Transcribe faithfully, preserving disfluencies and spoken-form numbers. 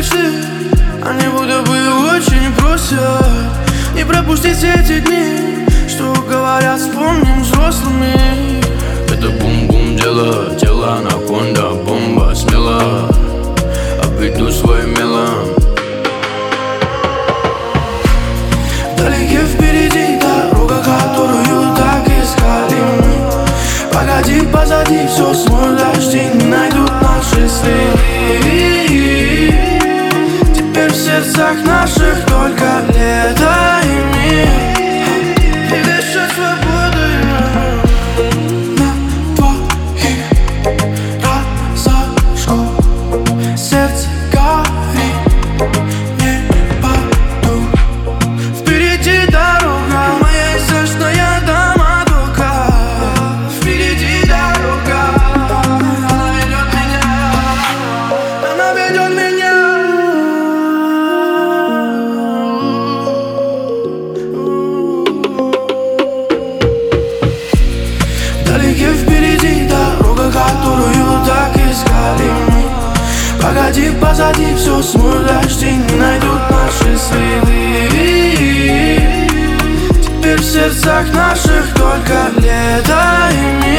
мечты, они будто бы очень просят не пропустить эти дни, что говорят, вспомним взрослыми. Это бум-бум дело, тело анаконда, бомба смело, обведу своим мелом. Вдалеке впереди дорога, которую так искали мы. Погоди, позади, все смоют дожди, не найдут наши следы. Теперь в сердцах наших только лето и мир, и дышать свободой на твоих глазах. Сердце горит, не паду. Впереди дорога, моя изящная домодука. Впереди дорога, она ведет меня, она ведет меня. Вдалеке впереди дорога, которую так искали мы. Погоди, позади, все смоют дожди, не найдут наши следы. Теперь в сердцах наших только лето и мир.